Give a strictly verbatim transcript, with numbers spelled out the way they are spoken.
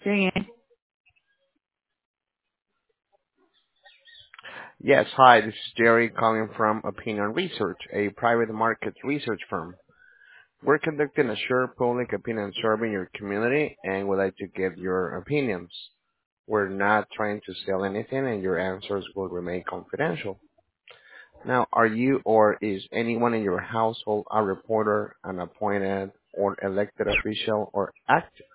Say Yes, hi, this is Jerry calling from Opinion Research, a private market research firm. We're conducting a short public opinion survey in your community and would like to get your opinions. We're not trying to sell anything and your answers will remain confidential. Now, are you or is anyone in your household a reporter, an appointed or elected official, or act